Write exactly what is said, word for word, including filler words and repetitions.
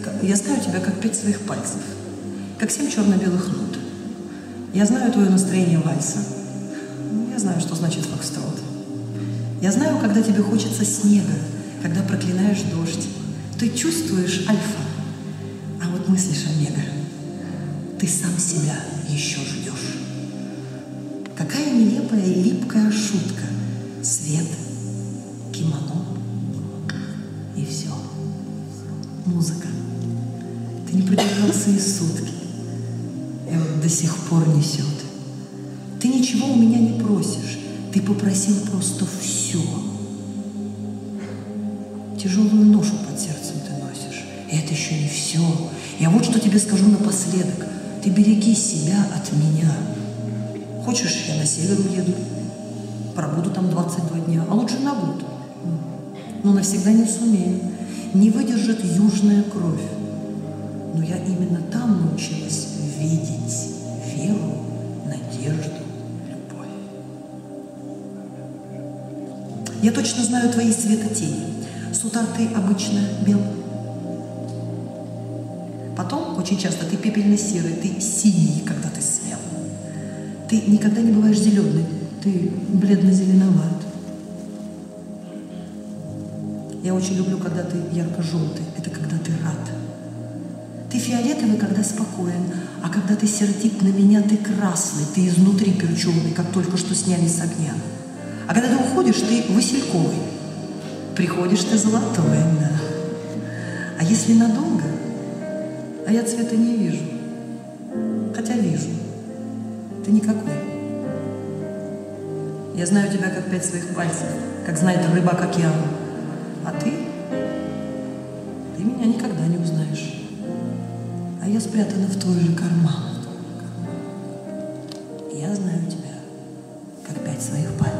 Светка, я знаю тебя как пять своих пальцев, как семь черно-белых нот. Я знаю твое настроение вальса. Я знаю, что значит фокстрот. Я знаю, когда тебе хочется снега, когда проклинаешь дождь. Ты чувствуешь альфа, а вот мыслишь омега. Ты сам себя еще ждешь. Какая нелепая и липкая шутка. Свет, кимоно и все. Музыка. Ты не продержался и сутки. И вот до сих пор несет. Ты ничего у меня не просишь. Ты попросил просто все. Тяжелую ношу под сердцем ты носишь. И это еще не все. Я вот что тебе скажу напоследок. Ты береги себя от меня. Хочешь, я на север уеду? Пробуду там двадцать два дня, а лучше на год. Но навсегда не сумею. Не выдержит южная кровь. Но я именно там научилась видеть веру, надежду, любовь. Я точно знаю твои светотени. С утра ты обычно бел. Потом, очень часто, ты пепельно-серый, ты синий, когда ты смел. Ты никогда не бываешь зеленый, ты бледно-зеленоват. Я очень люблю, когда ты ярко-желтый, это когда ты рад. Ты фиолетовый, когда спокоен, а когда ты сердит на меня, ты красный, ты изнутри перченый, как только что сняли с огня. А когда ты уходишь, ты васильковый, приходишь ты золотой, да. А если надолго, а я цвета не вижу, хотя вижу, ты никакой. Я знаю тебя как пять своих пальцев, как знает рыбак океан, а ты, ты меня никогда не узнаешь. А я спрятана в твой же карман. Я знаю тебя, как пять своих пальцев.